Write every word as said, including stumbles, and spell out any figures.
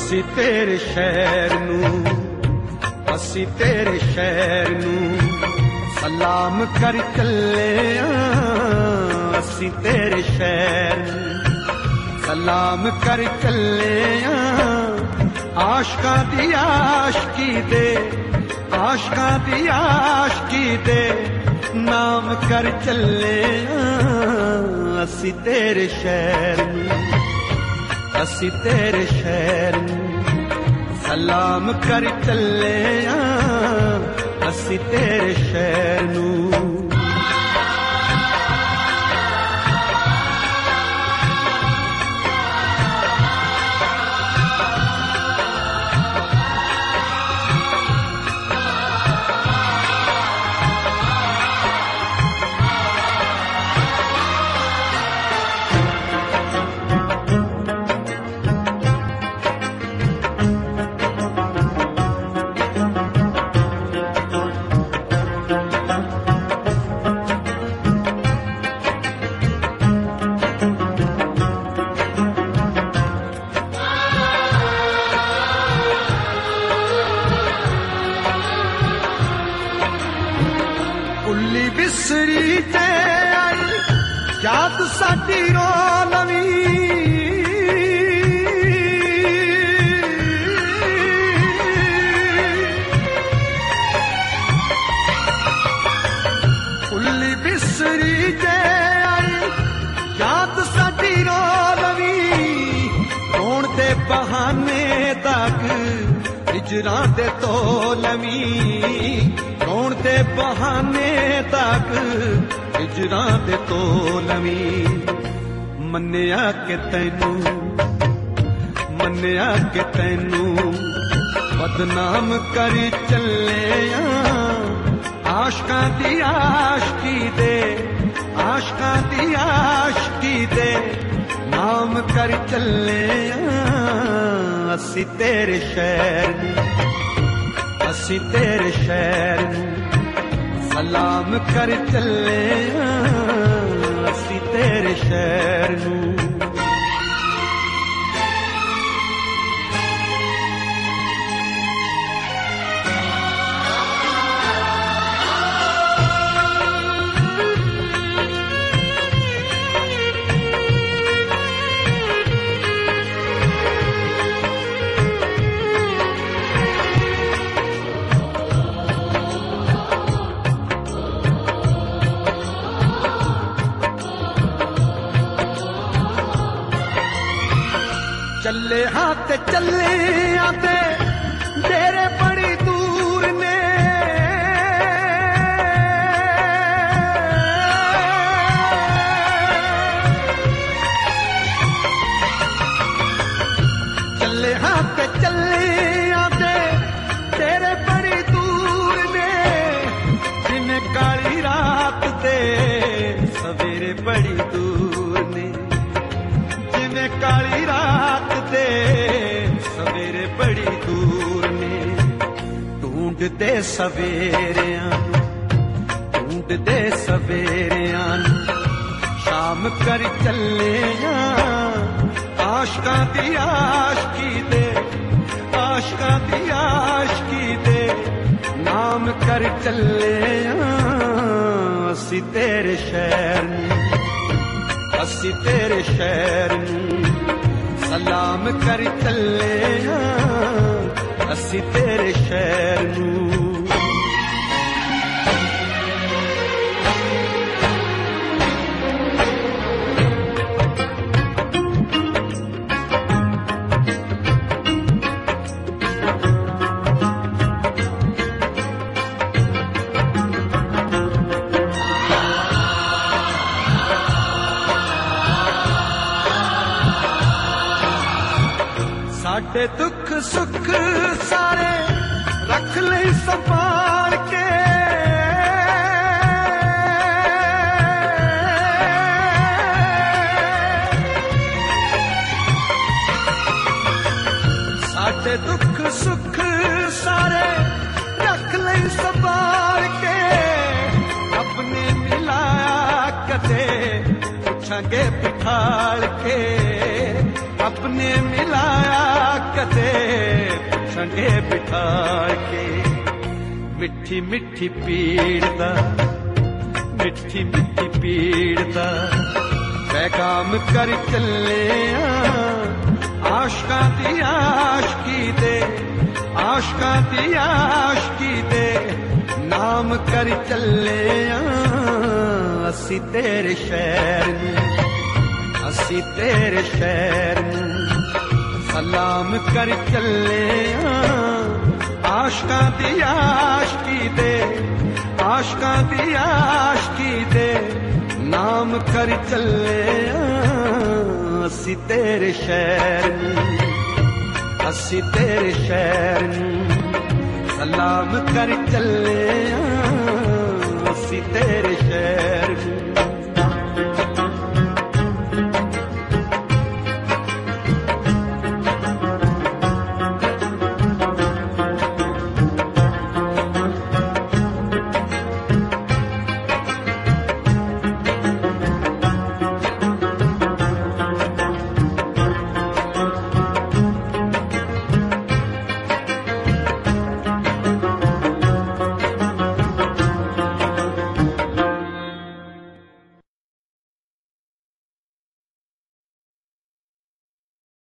असी तेरे शहर नू असी तेरे शहर नू सलाम कर चले असी तेरे शहर सलाम कर चले आशका दी आशकी दे आशका दी आशकी दे नाम कर चले असी तेरे शहर असी तेरे शहर सलाम कर चले असी तेरे शहर नू बिसरी ते आई याद साडी रो नवी उल्ली बिसरी ते आई याद साडी रो नवी रोण दे बहाने तक हिजरां दे तो नवी रोण दे बहाने तक हिजरां दे तो लवी मन्निया के तैनू मन्निया के तैनू बदनाम करी चले आशका दी आशकी दे आशका दी आशकी दे नाम कर चले असी तेरे शहर असी तेरे शहर सलाम कर चले असी तेरे शहर नू चले हाथ चले आते तेरे बड़ी दूर ने चले हाथ चले आते तेरे बड़ी दूर ने जिन्हें काली रात दे सवेरे बड़ी दूर ने जिन्हें काली रात सवेरे बड़ी दूर ने ढूंढ दे सवेरियां ढूंढ दे सवेरियां शाम कर चले आशका दी आशकी दे आशका दी आशकी दे नाम कर चले असी तेरे शहर असी तेरे शहर सलाम कर चले असी तेरे शहर नू साडे दुख सुख सारे रख ले संभाल के साडे दुख सुख सारे रख ले संभाल के अपने मिलाया कदे पूछांगे बिठाल के रब ने मिलाया कदे संगे बिठा के। मिठी मिठी पीड़ दा मिठी मिठी पीड़ दा पैगाम कर चले आशका दी आशकी दे आशका दी आशकी दे नाम कर चले असी तेरे शहर नूं असी तेरे शहर नूं सलाम कर चले आशका दी आशकी दे आशका दी आशकी दे नाम कर चले असी तेरे शहर नूं असी तेरे शहर नूं सलाम कर चले